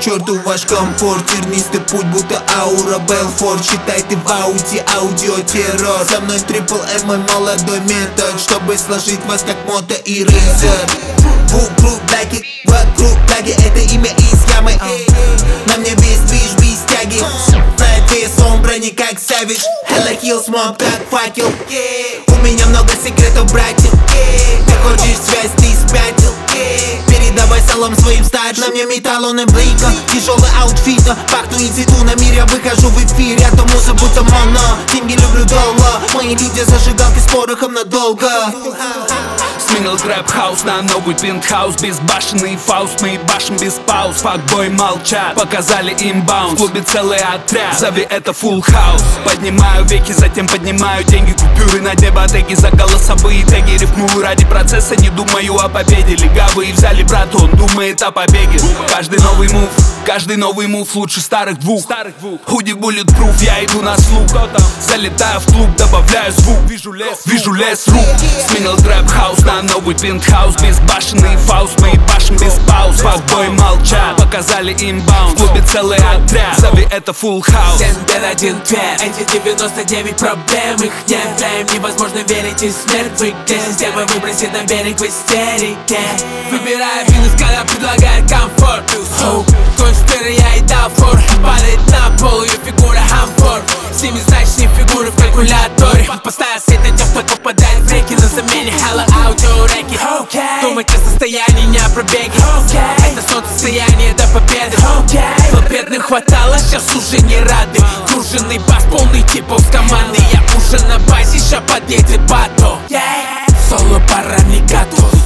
черту ваш комфорт. Тернистый путь, будто аура Белфорд. Считай ты в ауди, аудиотеррор. Со мной трипл М, мой молодой метод, чтобы сложить вас как мото и рыцарь. Вокруг бляки, это имя из ямы. На мне весь движ без тяги. Знает вес омбра не как Savage. Hella heal, смог как факел. У меня много секретов, братья. Ты хочешь связь, ты спятил. Передавай салам своим стать. На мне металл, он эмблейка. Тяжелый аутфит, пахну институтом. Я выхожу в эфир, я то муза, будто моно. Деньги люблю долго. Мои люди зажигалки с порохом надолго. Сменил трэп-хаус на новый пентхаус. Безбашенный фауст, мы башим без пауз. Факбой молчат, показали им баунс. В клубе целый отряд, зови это фулл хаус. Поднимаю веки, затем поднимаю деньги. Купюры на деботеки за голосовые теги. Рифмую ради процесса, не думаю о победе. Легавые взяли брат, он думает о побеге. Каждый новый мув лучше старых двух. Худи bulletproof, я иду на слух. Залетаю в клуб, добавляю звук. Вижу лес рук. Сменил трэп-хаус на новый пентхаус. Безбашенный фауст, мы башим без пауз. Факбой молчат, показали им баунс. В клубе целый отряд, зови это фулл хаус. 7 бед, 1 твет. Эти 99 проблем, их нет. Да им невозможно верить, и смерть в игре. Система выбросит на берег в истерике. Выбирая финус, когда предлагает комфорт. Конь спира, я и дал фор. Падает на пол, ее фигура хамфор. Семизначные фигуры в калькуляторе. Поставил свет на тех, кто попадает в реки. На замене хала аудиореки. Думать о состоянии, не о пробеге. Это солнцестояние до победы. Но бедных хватало, сейчас уже не рады. Круженный бас, полный типов с команды. Я уже на базе, ща подъедет бато. Соло пара не готов.